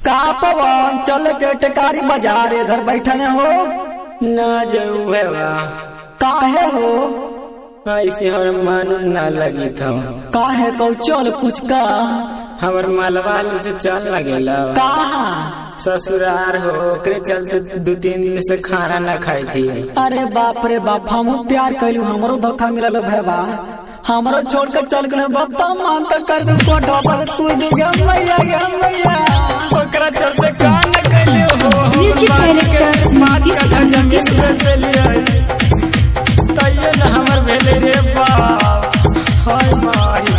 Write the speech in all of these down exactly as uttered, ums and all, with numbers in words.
का पवन चल के टेकारी बाजार इधर बैठने हो ना जाऊ है काहे हो ऐसे हर मन ना लगी था काहे कौ चल कुछ का हमर मालवाल से चल लगेला कहा ससुरार हो ओकरे चलते दो तीन दिन से खाना ना खाई थी। अरे बाप रे बाप हम प्यार कैलू हमरो धोखा मिलल भैया हमरो छोड़ कर चल गए बता मान तो कर दू कोठा पर तू जो गया मैया गया मैया ओकरा चलते का न कैले हो म्यूजिक डायरेक्टर पांच कट्ठा जमीन बेच लिया तइयो न हमर भेले रे बाप हाय माई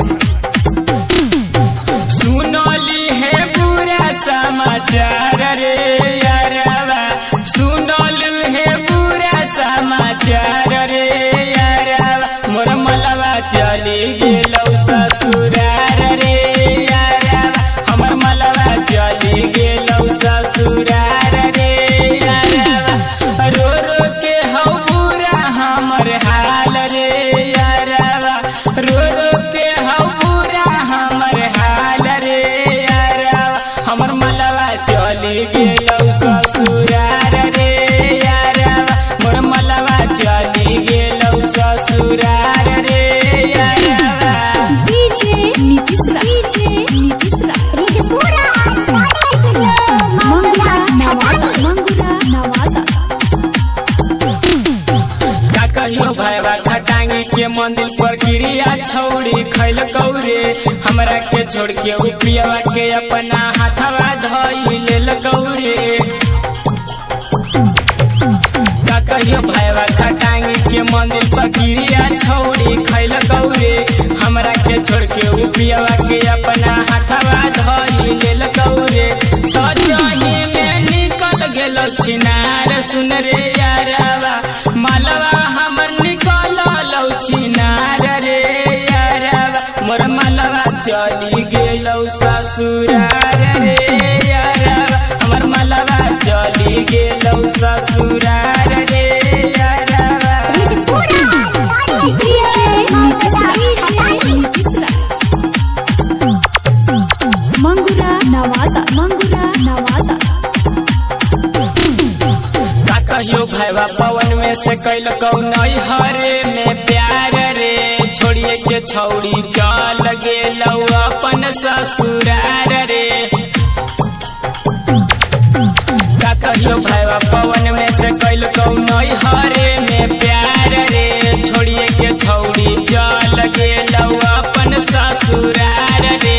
सुनली है पूरा समाचार रे यारवा सुनलू है पूरा समाचार रे यारवा मोर मलवा चली गेलौ ससुरार रे यारवा हमर मलवा चली गेलौ ससुरार रे यारवा रो रो के हौ पूरा हमर हाल रे यारवा रो रो के हौ पूरा हमर हाल रे यारवा हमर मलवा चली गेलौ ससुरार रे यारवा मोर मलवा चली गेलौ ससुरार रे यारवा डीजे नीतीश डीजे नीतीश पूरा मंगुरा नवादा मंगुरा नवादा का कहियो भैया खटांगी के मंदिर पर गिरिया छौड़ी खैल कौरे हमरा के छोड़ के उपियावा के अपना हाथवा धई लेल कौरे का कहियो भैया खटांगी के मंदिर पर गिरिया छौड़ी खैल कौरे हमरा के छोड़ के उपियावा के अपना हाथवा धई लेल कौरे सजही में निकल गेल छिनार सुन रे यारवा मालवा हमर निकल लौ छिनार रे यारवा मोर मालवा चली गेलौ ससुरार रे यारवा हमर मालवा चली गेलौ ससुरार रे यारवा डीजे नीतीश डीजे नीतीश मंगुरा नवादा मंगुरा नवादा का कहियो भैया पवन में से कैल कौ नई हरे में प्यार रे छोड़िए के छौड़ी चल गेलौ अपन ससुरार रे का कहियो भैया पवन में से कैल कौ नई हरे में प्यार रे छोड़िए के छौड़ी चल गेलौ अपन ससुरार रे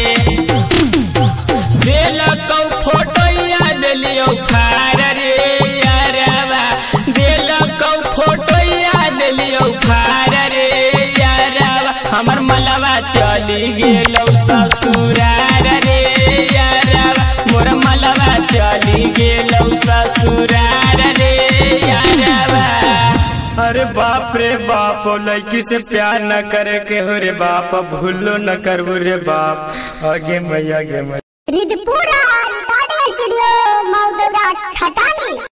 देलकौ फोटोया देलियौ फार रे यारवा देलकौ फोटोया देलियौ फार रे यारवा हमर मलवा चली गेलौ ससुरार रे यारवा मोर मलवा चली गेलौ ससुरार रे यारवा अरे बाप रे बाप लड़की से प्यार न करे के हो रे बाप भूलो न करबो रे बाप आगे मैया आगे मैया रिदपुरा रिकॉर्डिंग स्टूडियो मौदौरा खटानी।